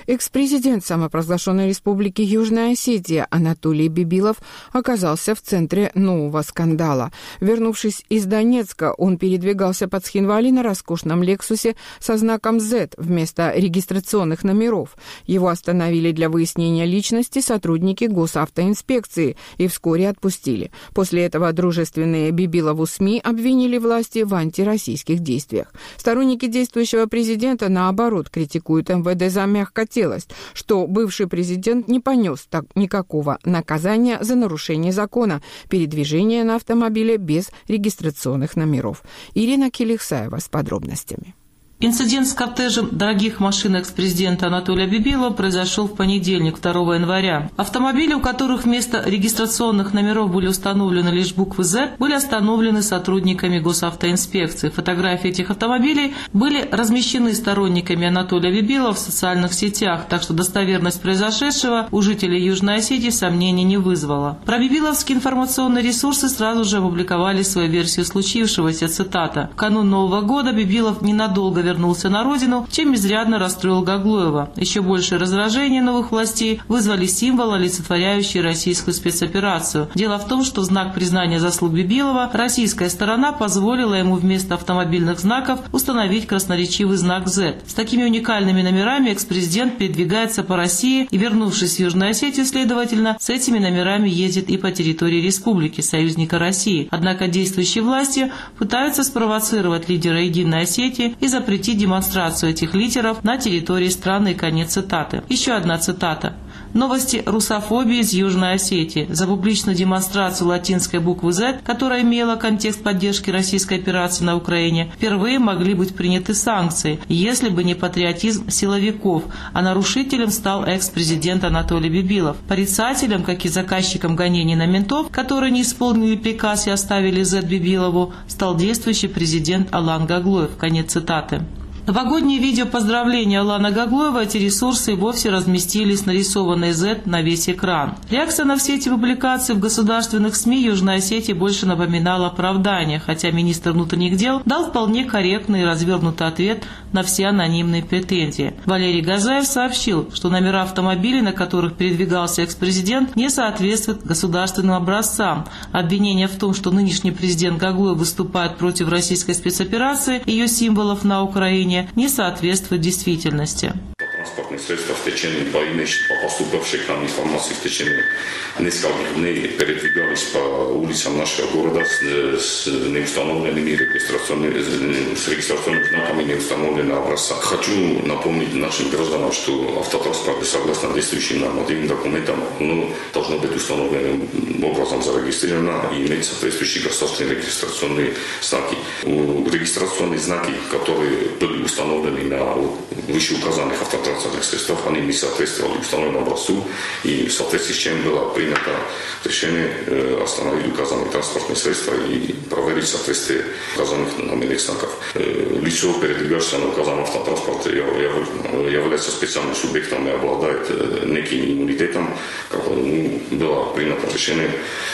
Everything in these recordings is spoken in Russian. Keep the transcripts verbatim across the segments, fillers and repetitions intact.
Экс-президент самопровозглашенной республики Южная Осетия Анатолий Бибилов оказался в центре нового скандала. Вернувшись из Донецка, он передвигался по Цхинвали на роскошном «Лексусе» со знаком зет вместо регистрационных номеров. Его остановили для выяснения личности сотрудники госавтоинспекции и вскоре отпустили. После этого дружественные Бибилову СМИ обвинили власти в антироссийских действиях. Сторонники действующего президента, наоборот, критикуют эм вэ дэ за мягкотелость, что бывший президент не понес так никакого наказания за нарушение закона передвижения на автомобиле без регистрационных номеров. Ирина Килихсаева с подробностями. Инцидент с кортежем дорогих машин экс-президента Анатолия Бибилова произошел в понедельник, второго января. Автомобили, у которых вместо регистрационных номеров были установлены лишь буквы «зет», были остановлены сотрудниками госавтоинспекции. Фотографии этих автомобилей были размещены сторонниками Анатолия Бибилова в социальных сетях, так что достоверность произошедшего у жителей Южной Осетии сомнений не вызвала. Про бибиловские информационные ресурсы сразу же опубликовали свою версию случившегося, цитата. «В канун Нового года Бибилов ненадолго вернулся на родину, чем изрядно расстроил Гаглоева. Еще большее раздражение новых властей вызвали символы, олицетворяющие российскую спецоперацию. Дело в том, что в знак признания заслуг Бибилова российская сторона позволила ему вместо автомобильных знаков установить красноречивый знак зет. С такими уникальными номерами экс-президент передвигается по России и, вернувшись в Южную Осетию, следовательно, с этими номерами ездит и по территории республики, союзника России. Однако действующие власти пытаются спровоцировать лидера Единой Осетии и запретить демонстрацию этих лидеров на территории страны». Конец цитаты. Еще одна цитата. Новости русофобии из Южной Осетии. За публичную демонстрацию латинской буквы зет, которая имела контекст поддержки российской операции на Украине, впервые могли быть приняты санкции, если бы не патриотизм силовиков, а нарушителем стал экс-президент Анатолий Бибилов. Порицателем, как и заказчиком гонений на ментов, которые не исполнили приказ и оставили зет Бибилову, стал действующий президент Алан Гаглоев. Конец цитаты. Новогоднее видео поздравления Алана Гаглоева эти ресурсы вовсе разместили с нарисованной зет на весь экран. Реакция на все эти публикации в государственных СМИ Южной Осетии больше напоминала оправдание, хотя министр внутренних дел дал вполне корректный и развернутый ответ на все анонимные претензии. Валерий Газаев сообщил, что номера автомобилей, на которых передвигался экс-президент, не соответствуют государственным образцам. Обвинение в том, что нынешний президент Гаглоев выступает против российской спецоперации и ее символов на Украине, не соответствует действительности. Транспортные средства в течение войны, по поступавшей к нам информации, в течение нескольких дней передвигались по улицам нашего города с, с неустановленными регистрационными, с регистрационными знаками неустановленного образца. Хочу напомнить нашим гражданам, что автотранспорт, согласно действующим нормативным документам, ну, должно быть установленным образом зарегистрировано и иметь соответствующие государственные регистрационные знаки. Регистрационные знаки, которые были установлены на вышеуказанных автотранспортных средствах, они не соответствовали установленному образцу, и в соответствии с чем было принято решение остановить указанные транспортные средства и проверить соответствие указанных номерных знаков. Лицо, передвигающееся на указанном автотранспорте, является специальным субъектом и обладает неким иммунитетом. Было принято решение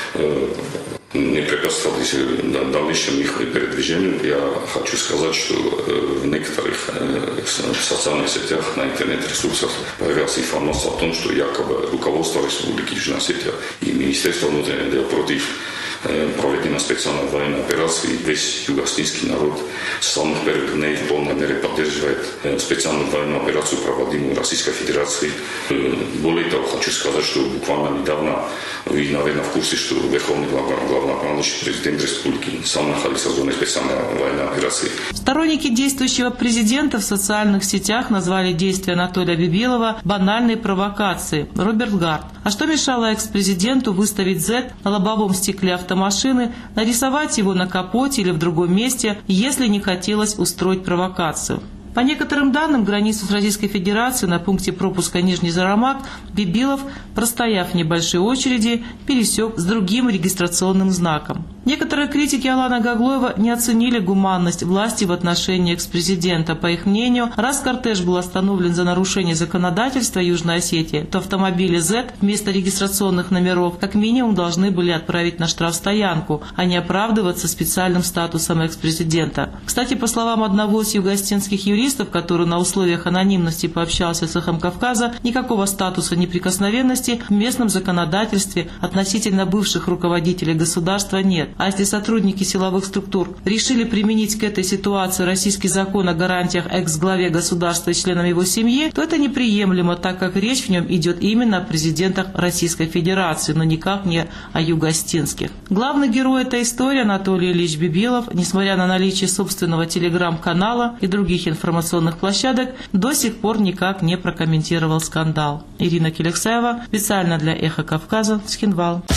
не препятствовать дальнейшему их передвижению. Я хочу сказать, что в некоторых социальных сетях, на интернет-ресурсах появилась информация о том, что якобы руководство Республики Южная Осетия и Министерство внутренних дел против проведена специальная военная операция, и весь юго-осетинский народ с самых первых дней в полной мере поддерживает специальную военную операцию, проводимую Российской Федерацией. Более того, хочу сказать, что буквально недавно вы, наверное, в курсе, что Верховный главнокомандующий президент Республики сам находился в зоне специальной военной операции. Сторонники действующего президента в социальных сетях назвали действия Анатолия Бибилова банальной провокацией. Роберт Гард. А что мешало экс-президенту выставить зет на лобовом стекле автомашины, нарисовать его на капоте или в другом месте, если не хотелось устроить провокацию? По некоторым данным, границу с Российской Федерацией на пункте пропуска Нижний Зарамак Бибилов, простояв в небольшой очереди, пересек с другим регистрационным знаком. Некоторые критики Алана Гаглоева не оценили гуманность власти в отношении экс-президента. По их мнению, раз кортеж был остановлен за нарушение законодательства Южной Осетии, то автомобили зет вместо регистрационных номеров как минимум должны были отправить на штрафстоянку, а не оправдываться специальным статусом экс-президента. Кстати, по словам одного из юго-осетинских юристов, журналистов, который на условиях анонимности пообщался с «Эхом Кавказа», никакого статуса неприкосновенности в местном законодательстве относительно бывших руководителей государства нет. А если сотрудники силовых структур решили применить к этой ситуации российский закон о гарантиях экс-главе государства и членам его семьи, то это неприемлемо, так как речь в нем идет именно о президентах Российской Федерации, но никак не о югостинских. Главный герой этой истории, Анатолий Ильич Бибилов, несмотря на наличие собственного телеграм-канала и других информационных площадок, до сих пор никак не прокомментировал скандал. Ирина Келексаева, специально для «Эхо Кавказа», Цхинвал.